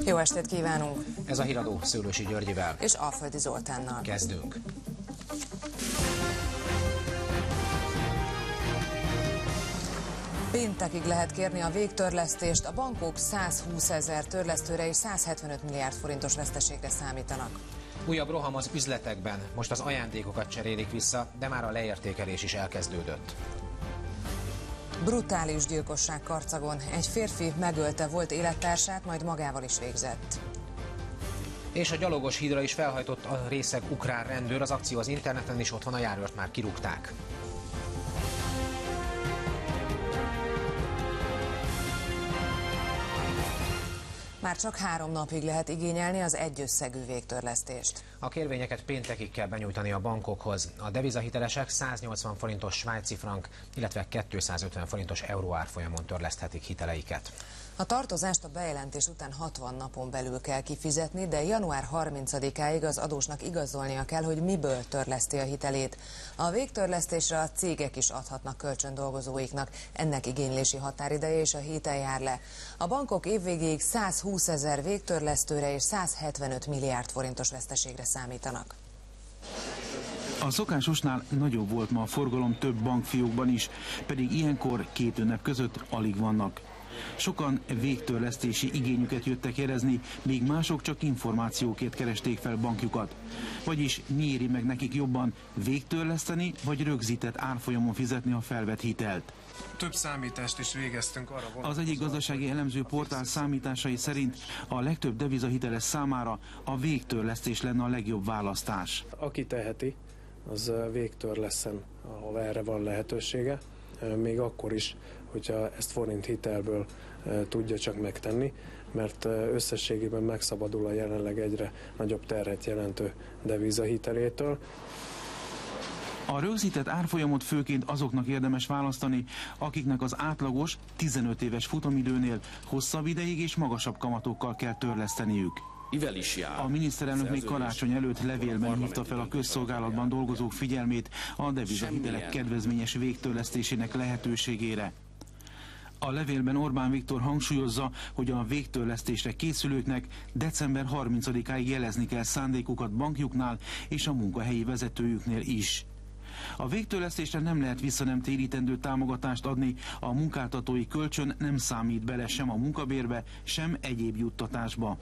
Jó estét kívánunk! Ez a híradó Szőlősi Györgyivel és Alföldi Zoltánnal. Kezdünk. Péntekig lehet kérni a végtörlesztést, a bankok 120 000 törlesztőre és 175 milliárd forintos veszteségre számítanak. Újabb roham az üzletekben, most az ajándékokat cserélik vissza, de már a leértékelés is elkezdődött. Brutális gyilkosság Karcagon. Egy férfi megölte volt élettársát, majd magával is végzett. És a gyalogos hídra is felhajtott a részeg ukrán rendőr, az akció az interneten is ott van, a járőrt már kirúgták. Már csak 3 napig lehet igényelni az egyösszegű végtörlesztést. A kérvényeket péntekig kell benyújtani a bankokhoz. A devizahitelesek 180 forintos svájci frank, illetve 250 forintos euró árfolyamon törleszthetik hiteleiket. A tartozást a bejelentés után 60 napon belül kell kifizetni, de január 30-áig az adósnak igazolnia kell, hogy miből törleszti a hitelét. A végtörlesztésre a cégek is adhatnak kölcsön dolgozóiknak, ennek igénylési határideje és a héten jár le. A bankok évvégéig 120 000 végtörlesztőre és 175 milliárd forintos veszteségre számítanak. A szokásosnál nagyobb volt ma a forgalom több bankfiókban is, pedig ilyenkor 2 ünnep között alig vannak. Sokan végtörlesztési igényüket jöttek jelezni, míg mások csak információkért keresték fel bankjukat. Vagyis mi éri meg nekik jobban, végtörleszteni vagy rögzített árfolyamon fizetni a felvett hitelt? Több számítást is végeztünk arra vonatkozóan. Az egyik gazdasági elemző portál számításai szerint a legtöbb devizahiteles számára a végtörlesztés lenne a legjobb választás. Aki teheti, az végtörleszen, ahol erre van lehetősége, még akkor is, hogyha ezt forint hitelből tudja csak megtenni, mert összességében megszabadul a jelenleg egyre nagyobb terhet jelentő devizahitelétől. A rögzített árfolyamot főként azoknak érdemes választani, akiknek az átlagos 15 éves futamidőnél hosszabb ideig és magasabb kamatokkal kell törleszteniük. A miniszterelnök még karácsony előtt levélben hívta fel a közszolgálatban dolgozók figyelmét a devizahitelek kedvezményes végtörlesztésének lehetőségére. A levélben Orbán Viktor hangsúlyozza, hogy a végtörlesztésre készülőknek december 30-áig jelezni kell szándékukat bankjuknál és a munkahelyi vezetőjüknél is. A végtörlesztésre nem lehet visszanemtérítendő támogatást adni, a munkáltatói kölcsön nem számít bele sem a munkabérbe, sem egyéb juttatásba.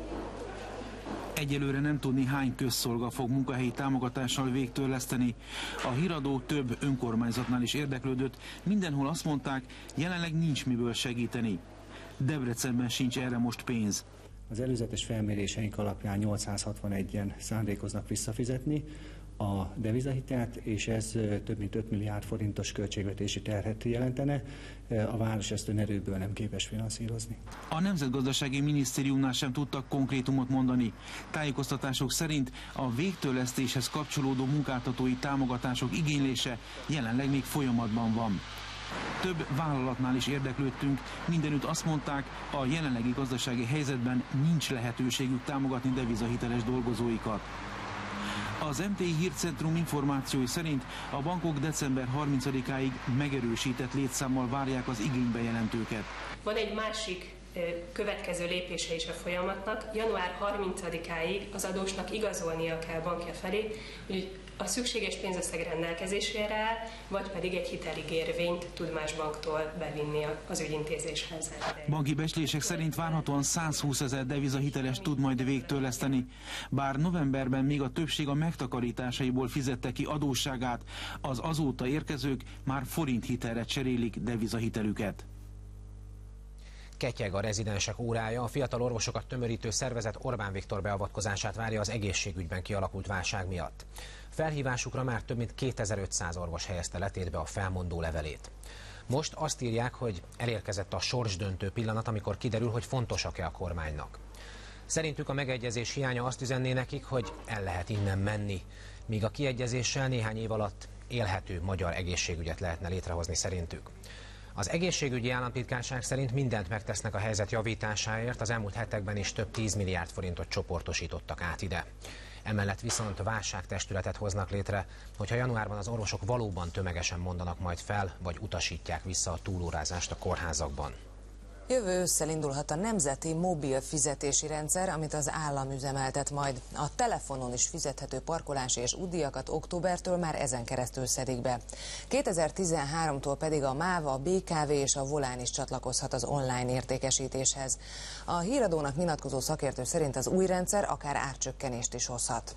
Egyelőre nem tudni, hány közszolga fog munkahelyi támogatással végtörleszteni. A híradó több önkormányzatnál is érdeklődött, mindenhol azt mondták, jelenleg nincs miből segíteni. Debrecenben sincs erre most pénz. Az előzetes felméréseink alapján 861-en szándékoznak visszafizetni a devizahitelt, és ez több mint 5 milliárd forintos költségvetési terhet jelentene. A város ezt önerőből nem képes finanszírozni. A Nemzetgazdasági Minisztériumnál sem tudtak konkrétumot mondani. Tájékoztatások szerint a végtörlesztéshez kapcsolódó munkáltatói támogatások igénylése jelenleg még folyamatban van. Több vállalatnál is érdeklődtünk, mindenütt azt mondták, a jelenlegi gazdasági helyzetben nincs lehetőségük támogatni devizahiteles dolgozóikat. Az MTI Hírcentrum információi szerint a bankok december 30-áig megerősített létszámmal várják az igénybejelentőket. Van egy másik következő lépése is a folyamatnak. Január 30-áig az adósnak igazolnia kell bankja felé, hogy a szükséges pénzösszeg rendelkezésére áll, vagy pedig egy hiteligérvényt tud más banktól bevinni az ügyintézéshez. Banki becslések szerint várhatóan 120 000 devizahiteles tud majd végtörleszteni. Bár novemberben még a többség a megtakarításaiból fizette ki adósságát, az azóta érkezők már forint hitelre cserélik devizahitelüket. Ketyeg a rezidensek órája, a fiatal orvosokat tömörítő szervezet Orbán Viktor beavatkozását várja az egészségügyben kialakult válság miatt. Felhívásukra már több mint 2500 orvos helyezte letétbe a felmondó levelét. Most azt írják, hogy elérkezett a sorsdöntő pillanat, amikor kiderül, hogy fontosak-e a kormánynak. Szerintük a megegyezés hiánya azt üzenné nekik, hogy el lehet innen menni, míg a kiegyezéssel néhány év alatt élhető magyar egészségügyet lehetne létrehozni szerintük. Az egészségügyi államtitkárság szerint mindent megtesznek a helyzet javításáért, az elmúlt hetekben is több 10 milliárd forintot csoportosítottak át ide. Emellett viszont válságtestületet hoznak létre, hogyha januárban az orvosok valóban tömegesen mondanak majd fel, vagy utasítják vissza a túlórázást a kórházakban. Jövő ősszel indulhat a nemzeti mobil fizetési rendszer, amit az állam üzemeltet majd. A telefonon is fizethető parkolási és útdíjakat októbertől már ezen keresztül szedik be. 2013-tól pedig a MÁV, a BKV és a Volán is csatlakozhat az online értékesítéshez. A Híradónak nyilatkozó szakértő szerint az új rendszer akár árcsökkenést is hozhat.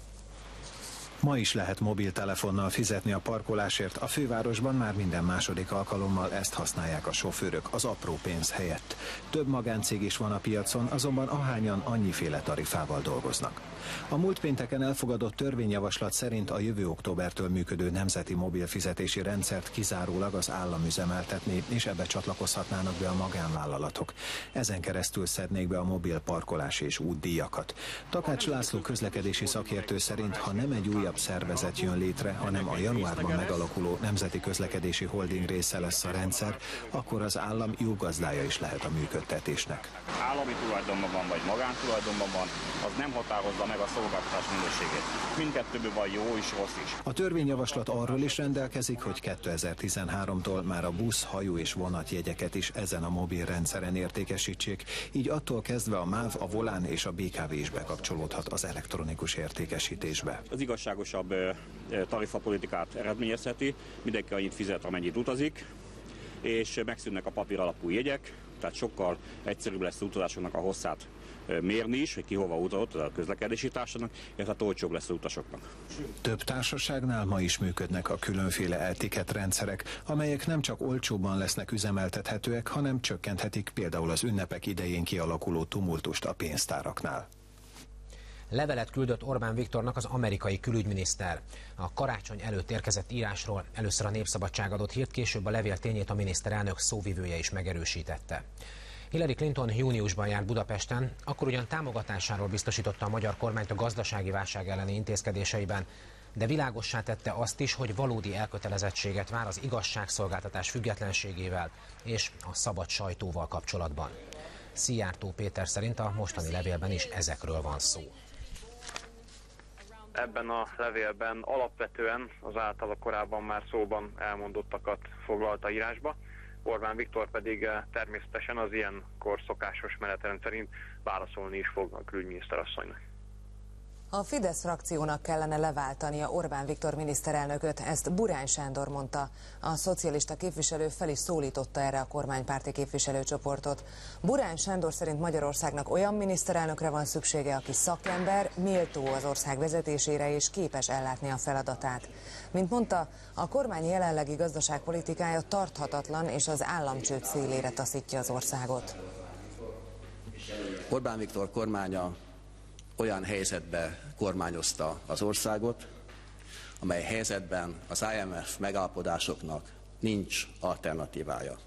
Ma is lehet mobiltelefonnal fizetni a parkolásért, a fővárosban már minden második alkalommal ezt használják a sofőrök az apró pénz helyett. Több magáncég is van a piacon, azonban ahányan annyiféle tarifával dolgoznak. A múlt pénteken elfogadott törvényjavaslat szerint a jövő októbertől működő nemzeti mobil fizetési rendszert kizárólag az állam üzemeltetné, és ebbe csatlakozhatnának be a magánvállalatok. Ezen keresztül szednék be a mobil parkolási és útdíjakat. Takács László közlekedési szakértő szerint, ha nem egy újabb szervezet jön létre, hanem a januárban megalakuló Nemzeti Közlekedési Holding része lesz a rendszer, akkor az állam jó gazdája is lehet a működtetésnek. Állami tulajdonban van vagy magántulajdonban van, az nem határozza meg a szolgáltatás minőségét. Mindkettőből van jó is, rossz is. A törvényjavaslat arról is rendelkezik, hogy 2013-tól már a busz, hajó és vonatjegyeket is ezen a mobil rendszeren értékesítsék, így attól kezdve a MÁV, a Volán és a BKV is bekapcsolódhat az elektronikus értékesítésbe. Az igazságosabb tarifapolitikát eredményezheti, mindenki annyit fizet, amennyit utazik, és megszűnnek a papír alapú jegyek, tehát sokkal egyszerűbb lesz az utazásoknak a hosszát mérni is, hogy ki hova utazott a közlekedési társaságnak, illetve olcsóbb lesz az utasoknak. Több társaságnál ma is működnek a különféle e-ticket rendszerek, amelyek nem csak olcsóbban lesznek üzemeltethetőek, hanem csökkenthetik például az ünnepek idején kialakuló tumultust a pénztáraknál. Levelet küldött Orbán Viktornak az amerikai külügyminiszter. A karácsony előtt érkezett írásról először a Népszabadság adott hírt, később a levél tényét a miniszterelnök szóvivője is megerősítette. Hillary Clinton júniusban járt Budapesten, akkor ugyan támogatásáról biztosította a magyar kormányt a gazdasági válság elleni intézkedéseiben, de világossá tette azt is, hogy valódi elkötelezettséget vár az igazságszolgáltatás függetlenségével és a szabad sajtóval kapcsolatban. Szijjártó Péter szerint a mostani levélben is ezekről van szó. Ebben a levélben alapvetően az általa korábban már szóban elmondottakat foglalta írásba, Orbán Viktor pedig természetesen az ilyenkor szokásos menetrend szerint válaszolni is fog a külügyminiszter asszonynak. A Fidesz frakciónak kellene leváltania Orbán Viktor miniszterelnököt, ezt Burány Sándor mondta. A szocialista képviselő fel is szólította erre a kormánypárti képviselőcsoportot. Burány Sándor szerint Magyarországnak olyan miniszterelnökre van szüksége, aki szakember, méltó az ország vezetésére és képes ellátni a feladatát. Mint mondta, a kormány jelenlegi gazdaságpolitikája tarthatatlan és az államcsőd szélére taszítja az országot. Orbán Viktor kormánya olyan helyzetbe kormányozta az országot, amely helyzetben az IMF megállapodásoknak nincs alternatívája.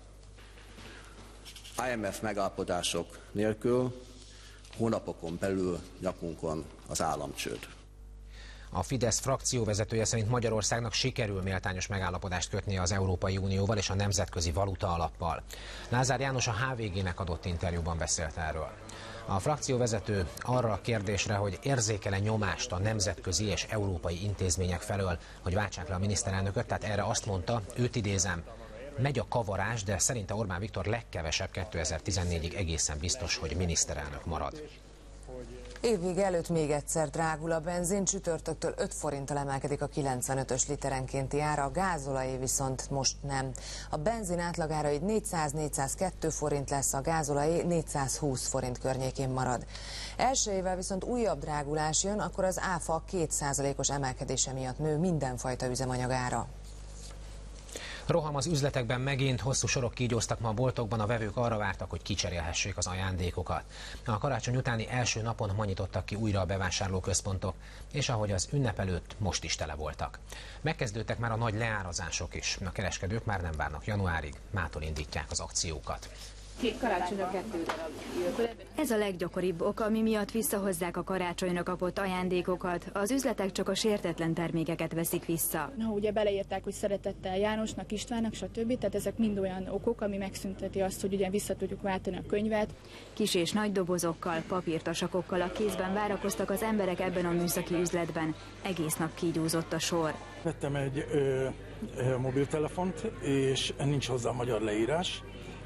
IMF megállapodások nélkül hónapokon belül nyakunkon az államcsőd. A Fidesz frakcióvezetője szerint Magyarországnak sikerül méltányos megállapodást kötnie az Európai Unióval és a Nemzetközi Valuta Alappal. Lázár János a HVG-nek adott interjúban beszélt erről. A frakcióvezető arra a kérdésre, hogy érzékel-e nyomást a nemzetközi és európai intézmények felől, hogy váltsák le a miniszterelnököt, tehát erre azt mondta, őt idézem, megy a kavarás, de szerinte Orbán Viktor legkevesebb 2014-ig egészen biztos, hogy miniszterelnök marad. Évvége előtt még egyszer drágul a benzin, csütörtöktől 5 forinttal emelkedik a 95-ös literenkénti ára, a gázolajé viszont most nem. A benzin átlagára így 400-402 forint lesz, a gázolajé 420 forint környékén marad. Elsőjével viszont újabb drágulás jön, akkor az áfa 2%-os emelkedése miatt nő mindenfajta üzemanyagára. Roham az üzletekben megint, hosszú sorok kígyóztak ma a boltokban, a vevők arra vártak, hogy kicserélhessék az ajándékokat. A karácsony utáni első napon ma nyitottak ki újra a bevásárlóközpontok, és ahogy az ünnep előtt, most is tele voltak. Megkezdődtek már a nagy leárazások is, a kereskedők már nem várnak januárig, mától indítják az akciókat. Karácsonyra 2 darab. Ez a leggyakoribb ok, ami miatt visszahozzák a karácsonyra kapott ajándékokat. Az üzletek csak a sértetlen termékeket veszik vissza. Na, ugye beleírták, hogy szeretettel Jánosnak, Istvánnak, stb. Tehát ezek mind olyan okok, ami megszünteti azt, hogy ugye vissza tudjuk váltani a könyvet. Kis és nagy dobozokkal, papírtasakokkal a kézben várakoztak az emberek ebben a műszaki üzletben. Egész nap kígyózott a sor. Vettem egy mobiltelefont, és nincs hozzá magyar leírás.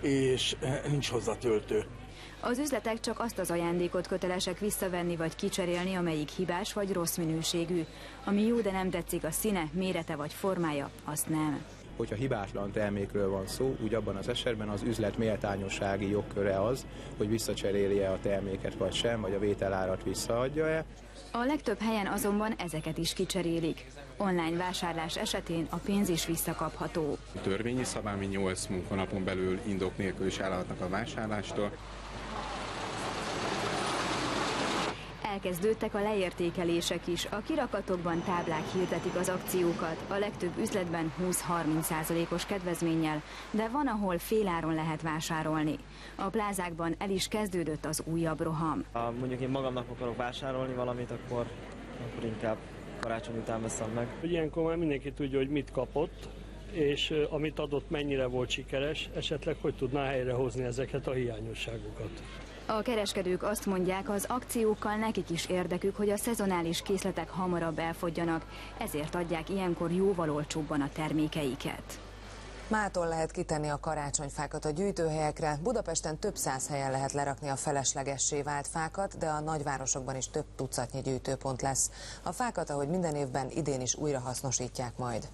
és nincs hozzá töltő. Az üzletek csak azt az ajándékot kötelesek visszavenni vagy kicserélni, amelyik hibás vagy rossz minőségű. Ami jó, de nem tetszik a színe, mérete vagy formája, azt nem. Hogyha hibátlan termékről van szó, úgy abban az esetben az üzlet méltányossági jogköre az, hogy visszacserélje a terméket vagy sem, vagy a vételárat visszaadja-e. A legtöbb helyen azonban ezeket is kicserélik. Online vásárlás esetén a pénz is visszakapható. Törvényi szabály 8 munkanapon belül indok nélkül is állhatnak a vásárlástól. Elkezdődtek a leértékelések is. A kirakatokban táblák hirdetik az akciókat, a legtöbb üzletben 20-30%-os kedvezménnyel, de van, ahol féláron lehet vásárolni. A plázákban el is kezdődött az újabb roham. Ha mondjuk én magamnak akarok vásárolni valamit, akkor inkább karácsony után veszem meg. Ilyenkor már mindenki tudja, hogy mit kapott, és amit adott mennyire volt sikeres, esetleg hogy tudná helyrehozni ezeket a hiányosságokat. A kereskedők azt mondják, az akciókkal nekik is érdekük, hogy a szezonális készletek hamarabb elfogyjanak, ezért adják ilyenkor jóval olcsóbban a termékeiket. Mától lehet kitenni a karácsonyfákat a gyűjtőhelyekre. Budapesten több száz helyen lehet lerakni a feleslegessé vált fákat, de a nagyvárosokban is több tucatnyi gyűjtőpont lesz. A fákat, ahogy minden évben, idén is újra hasznosítják majd.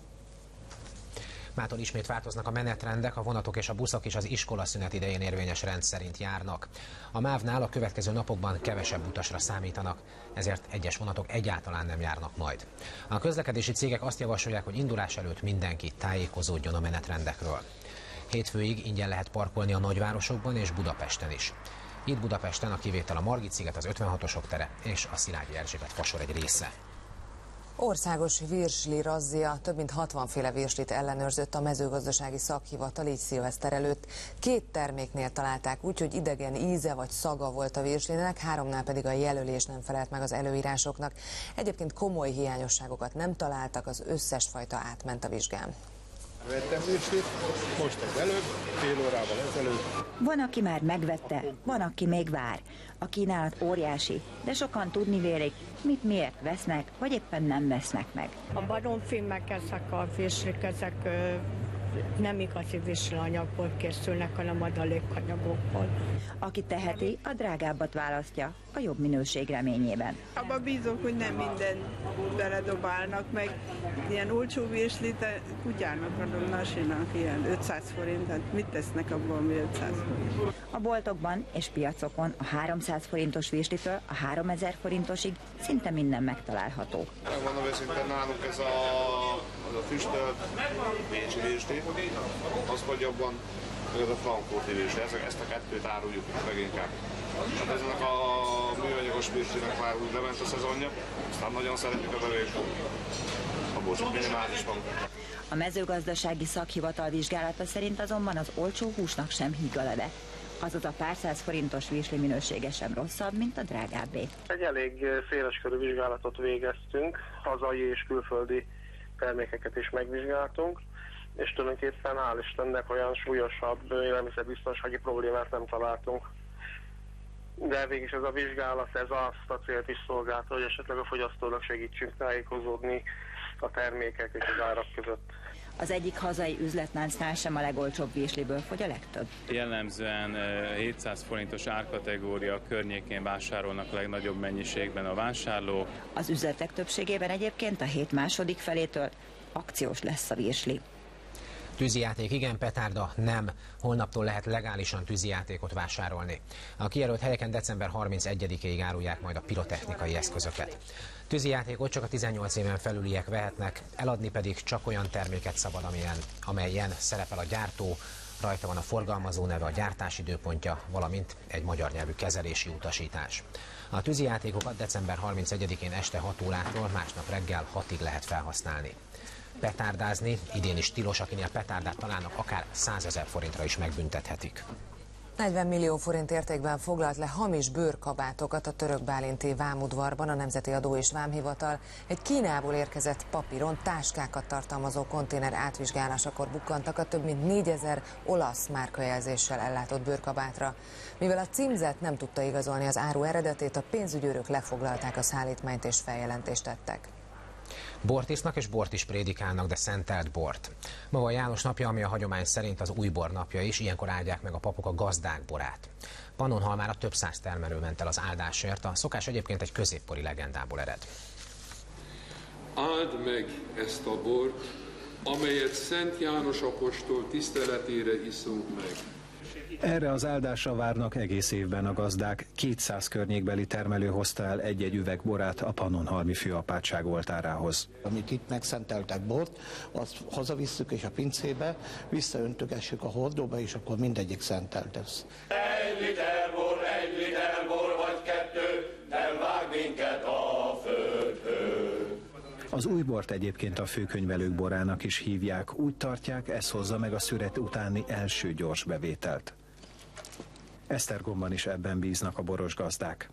Mától ismét változnak a menetrendek, a vonatok és a buszok is az iskolaszünet idején érvényes rend szerint járnak. A MÁV-nál a következő napokban kevesebb utasra számítanak, ezért egyes vonatok egyáltalán nem járnak majd. A közlekedési cégek azt javasolják, hogy indulás előtt mindenki tájékozódjon a menetrendekről. Hétfőig ingyen lehet parkolni a nagyvárosokban és Budapesten is. Itt Budapesten a kivétel a Margit-sziget, az 56-osok tere és a Szilágyi Erzsébet fasor egy része. Országos virsli razzia, több mint 60 féle virslit ellenőrzött a mezőgazdasági szakhivatal így szilveszter előtt. 2 terméknél találták úgy, hogy idegen íze vagy szaga volt a virslinek, 3-nál pedig a jelölés nem felelt meg az előírásoknak. Egyébként komoly hiányosságokat nem találtak, az összes fajta átment a vizsgán. Vettem virslit, most az előbb, fél órával ezelőtt. Van, aki már megvette, van, aki még vár. A kínálat óriási, de sokan tudni vélik, mit miért vesznek, vagy éppen nem vesznek meg. A baromfilmek, ezek a virslik, ezek nem igazi virslianyagból készülnek, hanem adalékanyagokból. Aki teheti, a drágábbat választja, a jobb minőség reményében. Abba bízok, hogy nem minden beledobálnak, meg ilyen olcsó virslit, kutyának adom, nasinak ilyen 500 forint, hát mit tesznek abban, ami 500 forint? A boltokban és piacokon a 300 forintos virslitől a 3000 forintosig szinte minden megtalálható. Megmondom őszintén, nálunk ez a füstölt bécsi virsli, az vagy jobban, meg ez a frankfurti virsli, ezt a kettőt áruljuk leginkább. Tehát ezenek a műanyagos virslinek már úgy lement a szezonja, aztán nagyon szeretjük a bevét, abból csak minimális van. A mezőgazdasági szakhivatal vizsgálata szerint azonban az olcsó húsnak sem híg a leve. Azaz a pár száz forintos virsli minősége sem rosszabb, mint a drágábbé. Egy elég széleskörű vizsgálatot végeztünk, hazai és külföldi termékeket is megvizsgáltunk, és tulajdonképpen hál' Istennek olyan súlyosabb élelmiszerbiztonsági problémát nem találtunk. De végig ez a vizsgálat, ez azt a célt is szolgálta, hogy esetleg a fogyasztónak segítsünk tájékozódni a termékek és az árak között. Az egyik hazai üzletláncnál sem a legolcsóbb virsliből fogy a legtöbb. Jellemzően 700 forintos árkategória környékén vásárolnak a legnagyobb mennyiségben a vásárlók. Az üzletek többségében egyébként a hét második felétől akciós lesz a virsli. Tűzijáték igen, petárda nem. Holnaptól lehet legálisan tűzijátékot vásárolni. A kijelölt helyeken december 31-ig árulják majd a pirotechnikai eszközöket. Tűzijátékot csak a 18 éven felüliek vehetnek, eladni pedig csak olyan terméket szabad, amelyen szerepel a gyártó, rajta van a forgalmazó neve, a gyártási időpontja, valamint egy magyar nyelvű kezelési utasítás. A tűzijátékokat december 31-én este 6 órától másnap reggel 6-ig lehet felhasználni. Petárdázni idén is tilos, akinél petárdát találnak, akár 100 000 forintra is megbüntethetik. 40 millió forint értékben foglalt le hamis bőrkabátokat a török bálinti vámudvarban a Nemzeti Adó és Vámhivatal. Egy Kínából érkezett papíron táskákat tartalmazó konténer átvizsgálásakor bukkantak a több mint 4000 olasz márkajelzéssel ellátott bőrkabátra. Mivel a címzet nem tudta igazolni az áru eredetét, a pénzügyőrök lefoglalták a szállítmányt és feljelentést tettek. Bort isznak és bort is prédikálnak, de szentelt bort. Ma a János napja, ami a hagyomány szerint az újbor napja is, ilyenkor áldják meg a papok a gazdák borát. Pannonhalmára több száz termelő ment el az áldásért, a szokás egyébként egy középkori legendából ered. Áld meg ezt a bort, amelyet Szent János apostol tiszteletére iszunk meg. Erre az áldásra várnak egész évben a gazdák. 200 környékbeli termelő hozta el egy-egy üveg borát a Pannonhalmi főapátság oltárához. Amit itt megszenteltek bort, azt hazavisszük és a pincébe, visszaöntögessük a hordóba, és akkor mindegyik szentelt lesz. 1 liter bor vagy 2, nem vág minket a földhöz. Az új bort egyébként a főkönyvelők borának is hívják, úgy tartják, ez hozza meg a szüret utáni első gyors bevételt. Esztergomban is ebben bíznak a boros gazdák.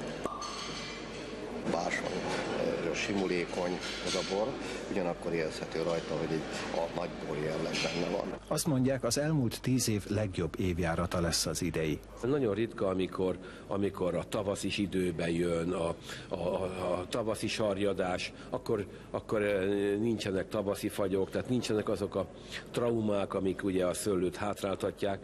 Bárson simulékony az a bor, ugyanakkor érezhető rajta, hogy a nagy bor jelleg benne van. Azt mondják, az elmúlt 10 év legjobb évjárata lesz az idei. Nagyon ritka, amikor a tavaszis időben jön, a tavaszi sarjadás, akkor nincsenek tavaszi fagyok, tehát nincsenek azok a traumák, amik ugye a szőlőt hátráltatják.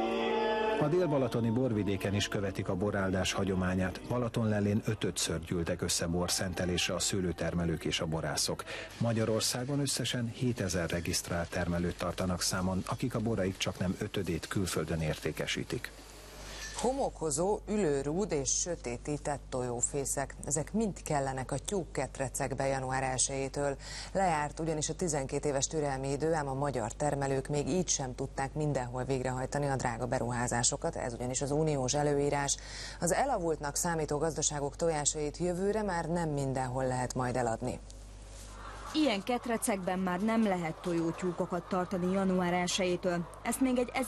A dél-balatoni borvidéken is követik a boráldás hagyományát. Balatonlellén 5-ször gyűltek össze borszentelésre a szőlőtermelők és a borászok. Magyarországon összesen 7000 regisztrált termelőt tartanak számon, akik a boraik csaknem 5-ét külföldön értékesítik. Homokozó, ülőrúd és sötétített tojófészek. Ezek mind kellenek a tyúkketrecekbe január 1-től. Lejárt ugyanis a 12 éves türelmi idő, ám a magyar termelők még így sem tudták mindenhol végrehajtani a drága beruházásokat, ez ugyanis az uniós előírás. Az elavultnak számító gazdaságok tojásait jövőre már nem mindenhol lehet majd eladni. Ilyen ketrecekben már nem lehet tojótyúkokat tartani január 1-től. Ezt még egy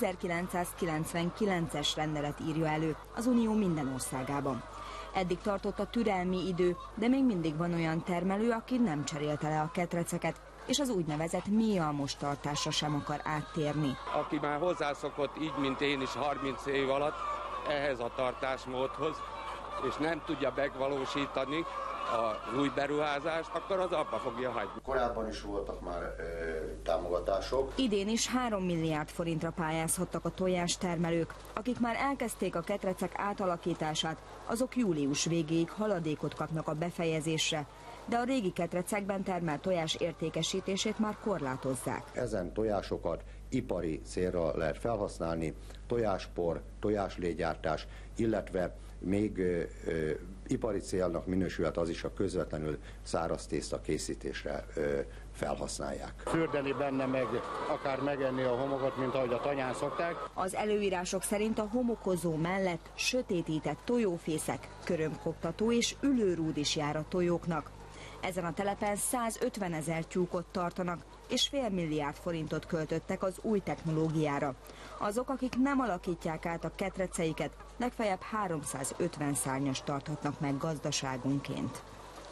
1999-es rendelet írja elő az Unió minden országában. Eddig tartott a türelmi idő, de még mindig van olyan termelő, aki nem cserélte le a ketreceket, és az úgynevezett mélyalmos tartásra sem akar áttérni. Aki már hozzászokott így, mint én is 30 év alatt ehhez a tartásmódhoz, és nem tudja megvalósítani az új beruházást, akkor az abba fogja hagyni. Korábban is voltak már támogatások. Idén is 3 milliárd forintra pályázhattak a tojástermelők. Akik már elkezdték a ketrecek átalakítását, azok július végéig haladékot kapnak a befejezésre, de a régi ketrecekben termelt tojás értékesítését már korlátozzák. Ezen tojásokat ipari célra lehet felhasználni, tojáspor, tojáslégyártás, illetve még ipari célnak minősülhet az is, a közvetlenül száraz tészta készítésre felhasználják. Fürdeni benne, meg akár megenni a homokat, mint ahogy a tanyán szokták. Az előírások szerint a homokozó mellett sötétített tojófészek, körömkoptató és ülőrúd is jár a tojóknak. Ezen a telepen 150 000 tyúkot tartanak, és fél milliárd forintot költöttek az új technológiára. Azok, akik nem alakítják át a ketreceiket, legfeljebb 350 szárnyas tarthatnak meg gazdaságunként.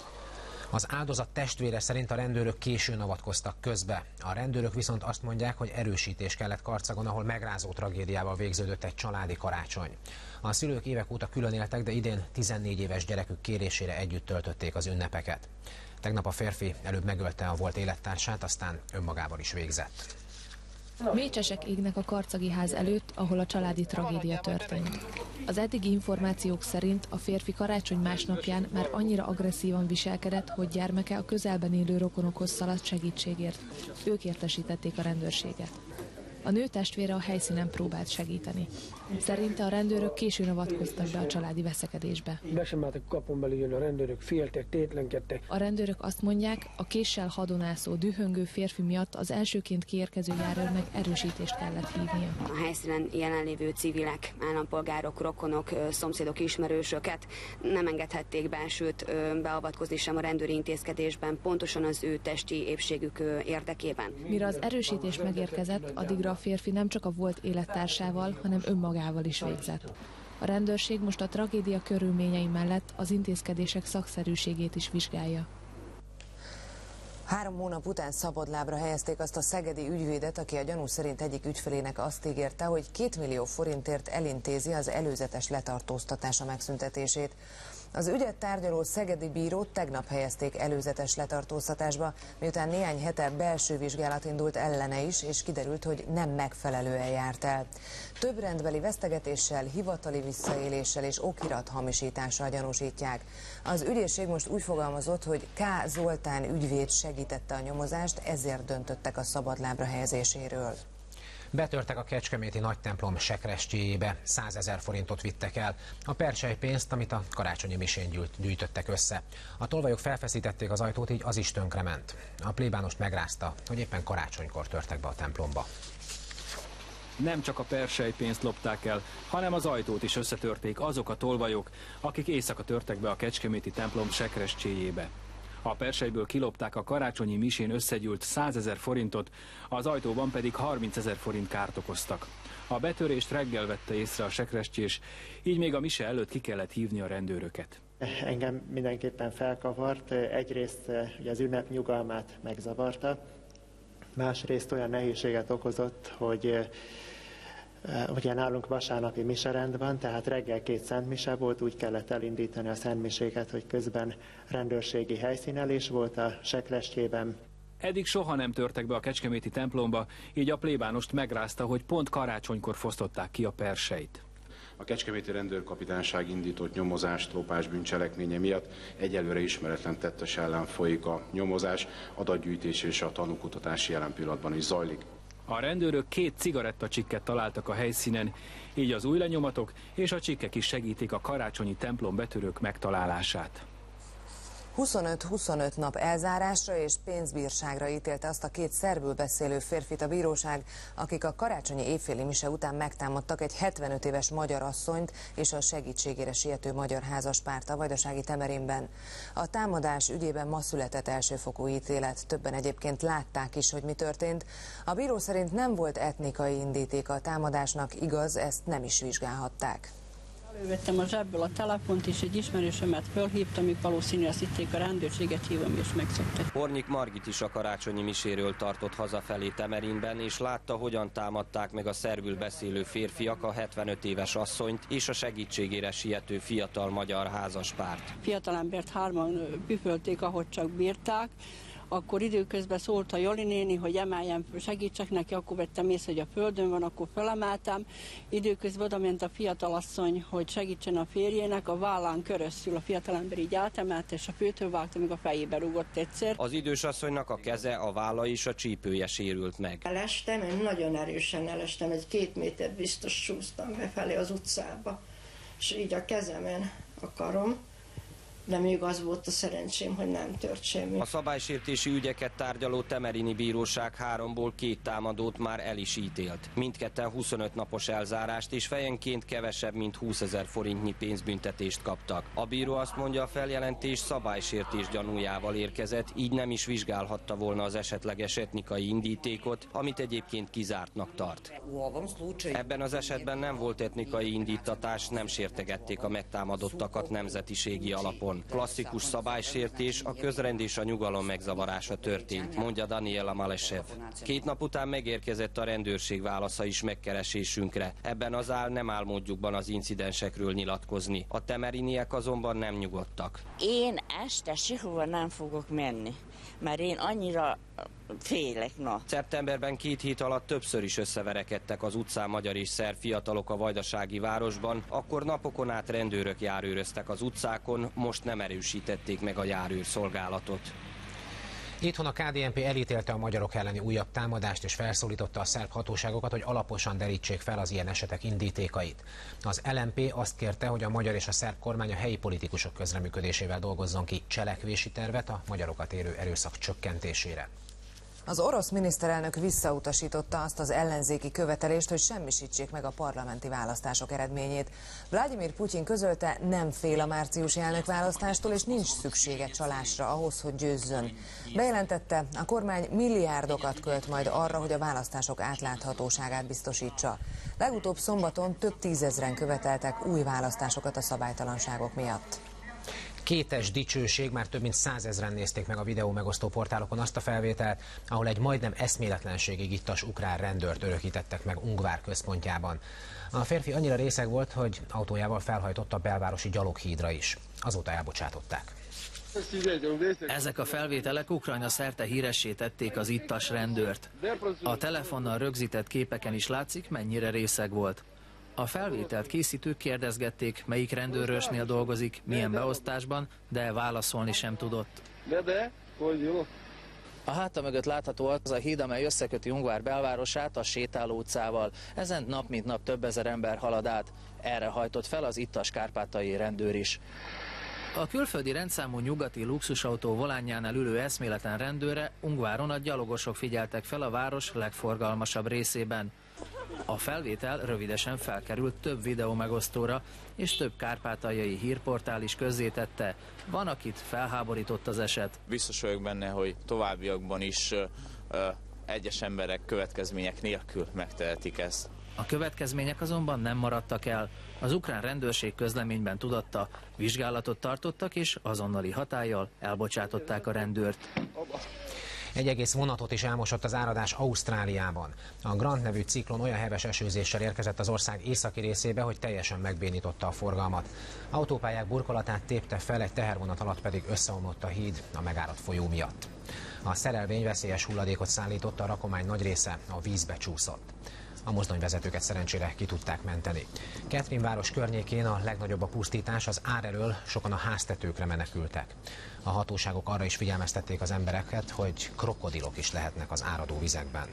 Az áldozat testvére szerint a rendőrök későn avatkoztak közbe. A rendőrök viszont azt mondják, hogy erősítés kellett Karcagon, ahol megrázó tragédiával végződött egy családi karácsony. A szülők évek óta külön éltek, de idén 14 éves gyerekük kérésére együtt töltötték az ünnepeket. Tegnap a férfi előbb megölte a volt élettársát, aztán önmagával is végzett. Mécsesek égnek a karcagi ház előtt, ahol a családi tragédia történt. Az eddigi információk szerint a férfi karácsony másnapján már annyira agresszívan viselkedett, hogy gyermeke a közelben élő rokonokhoz szaladt segítségért. Ők értesítették a rendőrséget. A nő testvére a helyszínen próbált segíteni. Szerinte a rendőrök későn avatkoztak be a családi veszekedésbe. Be sem álltak kapon belül jönni a rendőrök, féltek, tétlenkedtek. A rendőrök azt mondják, a késsel hadonászó, dühöngő férfi miatt az elsőként kiérkező járőrnek erősítést kellett hívnia. A helyszínen jelenlévő civilek, állampolgárok, rokonok, szomszédok, ismerősöket nem engedhették be, sőt beavatkozni sem a rendőri intézkedésben, pontosan az ő testi épségük érdekében. Mire az erősítés megérkezett, addigra a férfi nem csak a volt élettársával, hanem önmagával is végzett. A rendőrség most a tragédia körülményei mellett az intézkedések szakszerűségét is vizsgálja. 3 hónap után szabadlábra helyezték azt a szegedi ügyvédet, aki a gyanú szerint egyik ügyfelének azt ígérte, hogy 2 millió forintért elintézi az előzetes letartóztatása megszüntetését. Az ügyet tárgyaló szegedi bírót tegnap helyezték előzetes letartóztatásba, miután néhány hete belső vizsgálat indult ellene is, és kiderült, hogy nem megfelelően járt el. Több rendbeli vesztegetéssel, hivatali visszaéléssel és okirathamisítással gyanúsítják. Az ügyészség most úgy fogalmazott, hogy K. Zoltán ügyvéd segítette a nyomozást, ezért döntöttek a szabadlábra helyezéséről. Betörtek a kecskeméti nagytemplom sekrestyéjébe, 100 000 forintot vittek el. A perselypénzt, amit a karácsonyi misén gyűjtöttek össze. A tolvajok felfeszítették az ajtót, így az is tönkrement. A plébánost megrázta, hogy éppen karácsonykor törtek be a templomba. Nem csak a perselypénzt lopták el, hanem az ajtót is összetörték azok a tolvajok, akik éjszaka törtek be a kecskeméti templom sekrestyéjébe. A perselyből kilopták a karácsonyi misén összegyűlt 100 000 forintot, az ajtóban pedig 30 000 forint kárt okoztak. A betörést reggel vette észre a sekrestyés, így még a mise előtt ki kellett hívni a rendőröket. Engem mindenképpen felkavart, egyrészt ugye az ünnep nyugalmát megzavarta, másrészt olyan nehézséget okozott, hogy ugye nálunk vasárnapi miserend van, tehát reggel 2 szentmise volt, úgy kellett elindítani a szentmiséket, hogy közben rendőrségi helyszínelés volt a sekrestyében. Eddig soha nem törtek be a kecskeméti templomba, így a plébánost megrázta, hogy pont karácsonykor fosztották ki a perseit. A kecskeméti rendőrkapitányság indított nyomozást lopás bűncselekménye miatt egyelőre ismeretlen tettes ellen folyik a nyomozás, adatgyűjtés és a tanúkutatás jelen pillanatban is zajlik. A rendőrök 2 cigarettacsikket találtak a helyszínen, így az új lenyomatok és a csikkek is segítik a karácsonyi templom betörők megtalálását. 25-25 nap elzárásra és pénzbírságra ítélte azt a 2 szerbül beszélő férfit a bíróság, akik a karácsonyi éjféli mise után megtámadtak egy 75 éves magyar asszonyt és a segítségére siető magyar házaspárt a vajdasági Temerinben. A támadás ügyében ma született elsőfokú ítélet, többen egyébként látták is, hogy mi történt. A bíró szerint nem volt etnikai indítéka a támadásnak, igaz, ezt nem is vizsgálhatták. Elővettem a zsebből a telefont, és egy ismerősömet fölhívtam, amik valószínűleg azt hitték, a rendőrséget hívom, és megszoktak. Hornyik Margit is a karácsonyi miséről tartott hazafelé Temerinben, és látta, hogyan támadták meg a szerbül beszélő férfiak a 75 éves asszonyt és a segítségére siető fiatal magyar házaspárt. Fiatalembert 3-an püfölték, ahogy csak bírták. Akkor időközben szólt a Joli néni, hogy emeljem, segítsek neki, akkor vettem észre, hogy a földön van, akkor felemeltem. Időközben oda ment a fiatalasszony, hogy segítsen a férjének, a vállán körözül a fiatalember így átemelt, és a főtől vágta, még a fejébe rúgott egyszer. Az idős asszonynak a keze, a válla és a csípője sérült meg. Elestem, én nagyon erősen elestem, egy 2 méter biztos csúsztam befelé az utcába, és így a kezemen a karom. De még az volt a szerencsém, hogy nem tört semmi. A szabálysértési ügyeket tárgyaló temerini bíróság 3-ból 2 támadót már el is ítélt. Mindketten 25 napos elzárást és fejenként kevesebb, mint 20 000 forintnyi pénzbüntetést kaptak. A bíró azt mondja, a feljelentés szabálysértés gyanújával érkezett, így nem is vizsgálhatta volna az esetleges etnikai indítékot, amit egyébként kizártnak tart. Ebben az esetben nem volt etnikai indítatás, nem sértegették a megtámadottakat nemzetiségi alapon. Klasszikus szabálysértés, a közrend és a nyugalom megzavarása történt, mondja Daniela Malesev. 2 nap után megérkezett a rendőrség válasza is megkeresésünkre. Ebben az nem álmodjukban az incidensekről nyilatkozni. A temeriniek azonban nem nyugodtak. Én este sehova nem fogok menni, mert én annyira félek, na. Szeptemberben 2 hét alatt többször is összeverekedtek az utcán magyar és szerb fiatalok a vajdasági városban, akkor napokon át rendőrök járőröztek az utcákon, most nem erősítették meg a járőrszolgálatot. Itthon a KDNP elítélte a magyarok elleni újabb támadást és felszólította a szerb hatóságokat, hogy alaposan derítsék fel az ilyen esetek indítékait. Az LMP azt kérte, hogy a magyar és a szerb kormány a helyi politikusok közreműködésével dolgozzon ki cselekvési tervet a magyarokat érő erőszak csökkentésére. Az orosz miniszterelnök visszautasította azt az ellenzéki követelést, hogy semmisítsék meg a parlamenti választások eredményét. Vladimir Putyin közölte, nem fél a márciusi elnökválasztástól, és nincs szüksége csalásra ahhoz, hogy győzzön. Bejelentette, a kormány milliárdokat költ majd arra, hogy a választások átláthatóságát biztosítsa. Legutóbb szombaton több 10 000-en követeltek új választásokat a szabálytalanságok miatt. Kétes dicsőség, már több mint 100 000-en nézték meg a videó megosztó portálokon azt a felvételt, ahol egy majdnem eszméletlenségig ittas ukrán rendőrt örökítettek meg Ungvár központjában. A férfi annyira részeg volt, hogy autójával felhajtott a belvárosi gyaloghídra is. Azóta elbocsátották. Ezek a felvételek Ukrajna szerte híressé tették az ittas rendőrt. A telefonnal rögzített képeken is látszik, mennyire részeg volt. A felvételt készítők kérdezgették, melyik rendőrösnél dolgozik, milyen beosztásban, de válaszolni sem tudott. A háta mögött látható az a híd, amely összeköti Ungvár belvárosát a Sétáló utcával. Ezen nap mint nap több ezer ember halad át. Erre hajtott fel az ittas kárpátaljai rendőr is. A külföldi rendszámú nyugati luxusautó volánjánál ülő eszméletlen rendőre Ungváron a gyalogosok figyeltek fel a város legforgalmasabb részében. A felvétel rövidesen felkerült több videó megosztóra, és több kárpátaljai hírportál is közzétette. Van, akit felháborított az eset. Biztos vagyok benne, hogy továbbiakban is egyes emberek következmények nélkül megtehetik ezt. A következmények azonban nem maradtak el. Az ukrán rendőrség közleményben tudatta, vizsgálatot tartottak, és azonnali hatállyal elbocsátották a rendőrt. Egy egész vonatot is elmosott az áradás Ausztráliában. A Grant nevű ciklon olyan heves esőzéssel érkezett az ország északi részébe, hogy teljesen megbénította a forgalmat. Autópályák burkolatát tépte fel, egy tehervonat alatt pedig összeomlott a híd a megáradt folyó miatt. A szerelvény veszélyes hulladékot szállította, a rakomány nagy része a vízbe csúszott. A mozdonyvezetőket szerencsére ki tudták menteni. Katyn város környékén a legnagyobb a pusztítás, az ár elől sokan a háztetőkre menekültek. A hatóságok arra is figyelmeztették az embereket, hogy krokodilok is lehetnek az áradó vizekben.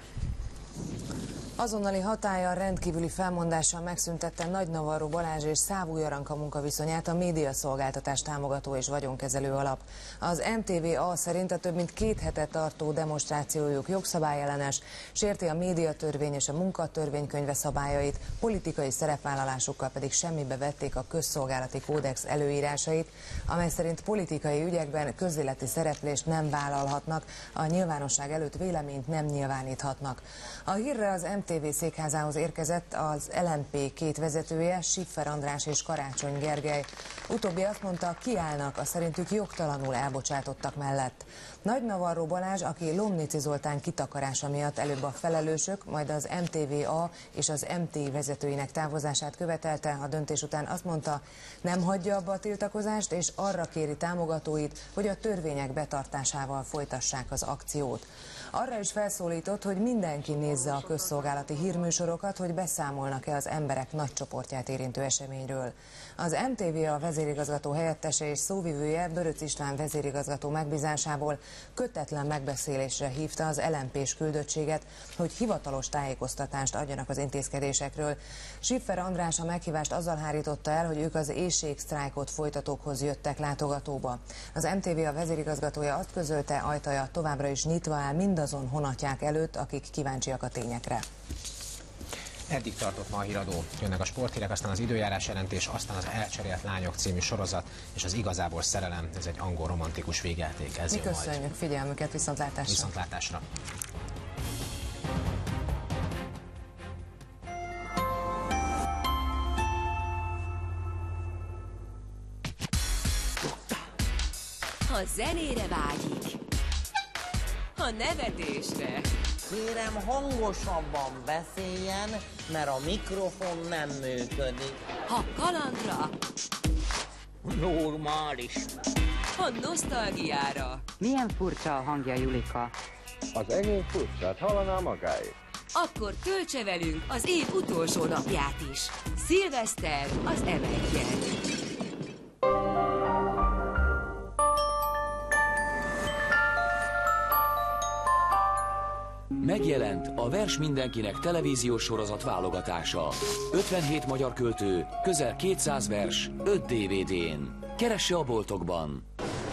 Azonnali hatállyal rendkívüli felmondással megszüntette Nagynavarró Balázs és Szávú Jaranka munkaviszonyát a médiaszolgáltatás támogató és vagyonkezelő alap. Az MTVA szerint a több mint 2 hete tartó demonstrációjuk jogszabályellenes, sérti a médiatörvény és a munkatörvénykönyve szabályait, politikai szerepvállalásukkal pedig semmibe vették a közszolgálati kódex előírásait, amely szerint politikai ügyekben közéleti szereplést nem vállalhatnak, a nyilvánosság előtt véleményt nem nyilváníthatnak. A hírre az MTV székházához érkezett az LMP 2 vezetője, Schiffer András és Karácsony Gergely. Utóbbi azt mondta, kiállnak a szerintük jogtalanul elbocsátottak mellett. Nagynavarró Balázs, aki Lomnici Zoltán kitakarása miatt előbb a felelősök, majd az MTVA és az MT vezetőinek távozását követelte, a döntés után azt mondta, nem hagyja abba a tiltakozást, és arra kéri támogatóit, hogy a törvények betartásával folytassák az akciót. Arra is felszólított, hogy mindenki nézze a közszolgálati hírműsorokat, hogy beszámolnak-e az emberek nagy csoportját érintő eseményről. Az MTVA vezérigazgató helyettese és szóvivője Böröc István vezérigazgató megbízásából kötetlen megbeszélésre hívta az LMP-s küldöttséget, hogy hivatalos tájékoztatást adjanak az intézkedésekről. Schiffer András a meghívást azzal hárította el, hogy ők az éhségsztrájkot folytatókhoz jöttek látogatóba. Az MTVA vezérigazgatója azt közölte, ajtaja továbbra is nyitva áll mindazon honatják előtt, akik kíváncsiak a tényekre. Eddig tartott ma a híradó. Jönnek a sporthírek, aztán az időjárás jelentés, aztán az Elcserélt lányok című sorozat, és az Igazából szerelem, ez egy angol romantikus végjáték. Ez mi köszönjük figyelmüket, viszontlátásra! Viszontlátásra! Ha zenére vágyik, ha nevetésre, kérem, hangosabban beszéljen, mert a mikrofon nem működik. Ha kalandra, normális. ha nosztalgiára. Milyen furcsa a hangja, Julika. Az enyém furcsát hallaná magáét. Akkor töltse velünk az év utolsó napját is. Szilveszter az M1-en. Megjelent a Vers mindenkinek televíziós sorozat válogatása. 57 magyar költő, közel 200 vers, 5 DVD-n. Keresse a boltokban!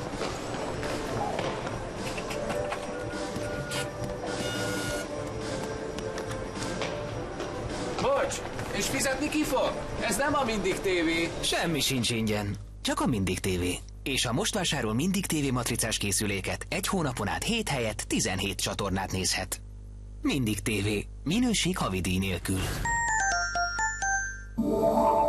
Bocs, és fizetni ki fog? Ez nem a Mindig TV. Semmi sincs ingyen, csak a Mindig TV. És ha most vásárol Mindig TV matricás készüléket, egy hónapon át 7 helyett 17 csatornát nézhet. Mindig TV. Minőség havidíj nélkül.